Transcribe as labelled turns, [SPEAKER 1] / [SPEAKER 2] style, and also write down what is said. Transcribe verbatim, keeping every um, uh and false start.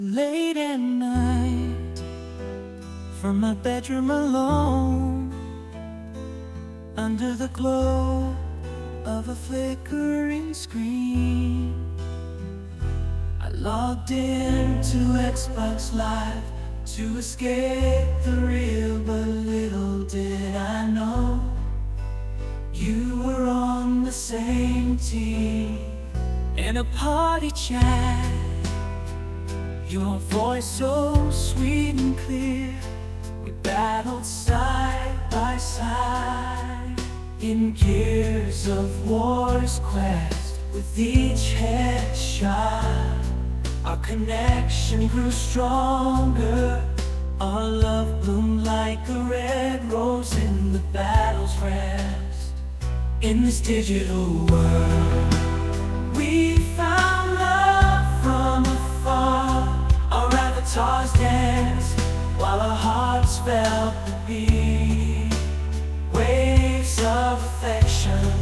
[SPEAKER 1] Late at night, from my bedroom alone, under the glow of a flickering screen, I logged into Xbox Live to escape the real, but little did I know you were on the same team. In a party chat, your voice so sweet and clear, we battled side by side in Gears of War's quest. With each headshot, our connection grew stronger. Our love bloomed like a red rose in the battle's rest. In this digital world, we found love from afar. Our avatars danced while our hearts felt the beat. Waves of affection